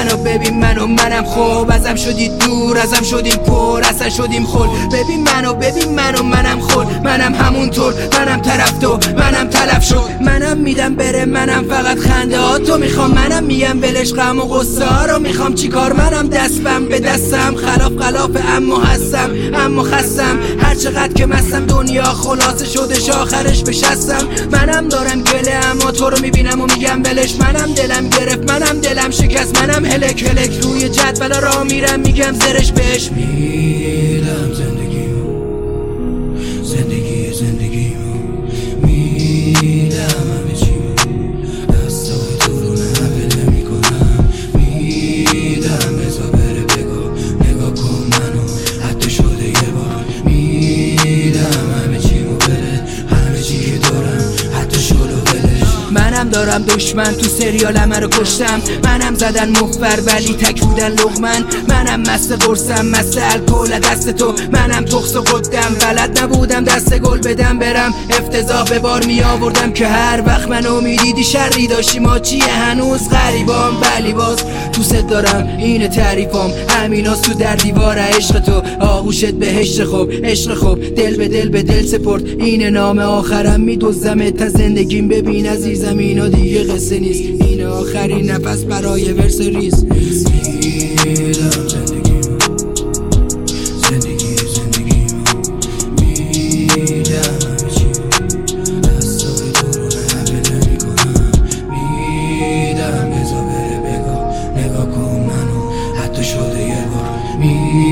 منو ببین منم خوب ازم شدید دور ازم شدیم پر اصلا شدیم خل ببین منو منم خل منم همونطور منم طرف تو منم تلف شد منم میدم بره منم فقط خنده ها تو میخوام منم میگم ولش غم و غصه ها رو میخوام چیکار منم دستم به دستم خلاف اما هستم اما خستم هر چقدر که مستم دنیا خلاصه شدش آخرش بشستم منم دارم گله اما تو رو میبینم و میگم ولش منم دلم گرفت منم دلم شکست منم هلک روی جدول را میرم میگم زرش بهش میدم زندگیمو میدم همه چیمو دستای تو رو نبله میکنم میدم بذار بره نگاه کن منو حتی شده یه بار میدم همه چیمو بره همه چی که دارم حتی شلو بلش منم دارم دشمن تو سریال همه رو کشتم منم زدن مخبر ولی تک بودن لقمن منم مست قرصم مست الکل دست تو منم تخص و قدم بلد نبودم دست گل بدم برم افتضاح به بار می آوردم که هر وقت منو میدیدی شری داشتی ما چیه هنوز غریبام ولی باز دوست دارم این تعریفام همیناست تو در دیوار عشق تو آغوشت بهشت خوب عشق خوب دل به دل سپرد این نام آخرم میدوزم تا زندگیم ببین عزیزم اینا دیگه قصه نیست این آخرین نفس برای ورس ریز میدم زندگیمو میدم همه چیمو دستای تو رو نبله میکنم میدم بذار بره نگاه کن منو حتی شده یه بار